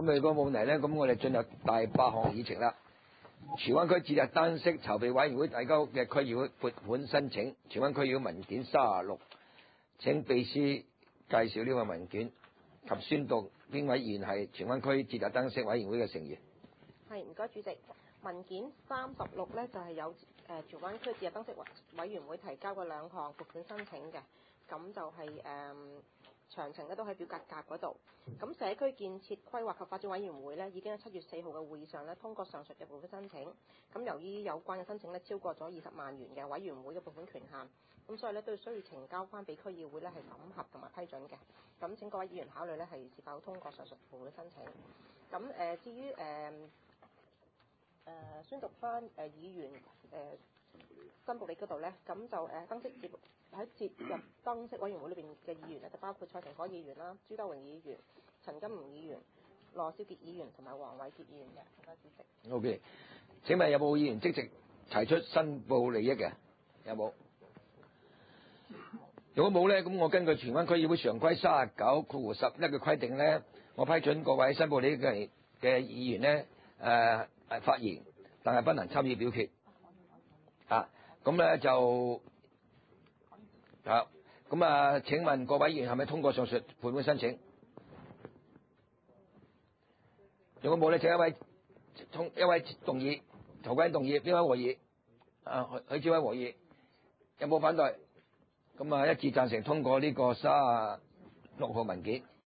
如果冇問題咧，咁我哋進入第8項議程啦。荃灣區節日燈飾籌備委員會提交嘅區議會撥款申請，荃灣區議會文件36，請秘書介紹呢個文件及宣讀邊位議員係荃灣區節日燈飾委員會嘅成員。 係，唔該主席。文件36咧就係有荃灣區節日燈飾委員會提交嘅2項撥款申請嘅，咁就係詳情咧都喺表格夾嗰度。咁社區建設規劃及發展委員會咧已經喺7月4號嘅會議上咧通過上述嘅撥款申請。咁由於有關嘅申請咧超過咗20萬元嘅委員會嘅撥款權限，咁所以咧都要需要呈交翻俾區議會咧係審核同埋批准嘅。咁請各位議員考慮咧係是否通過上述撥款申請。咁至於宣讀翻議員申報利嗰度咧，咁就燈飾節喺節日燈飾委員會裏邊嘅議員咧，就包括蔡成海議員啦、朱德榮議員、陳金龍議員、羅少傑議員同埋黃偉傑議員嘅。唔該主席。 O.K. 請問有冇議員即席提出申報利益嘅？有冇？如果冇咧，咁我根據荃灣區議會常規39/11嘅規定咧，我批准各位申報利益嘅議員咧發言，但係不能參與表決。咁咧就請問各位議員係咪通過上述撥款申請？如果冇咧，請一位動議，涂謹申動議，邊位和議？許志偉和議，有冇反對？咁一致贊成通過呢個36號文件。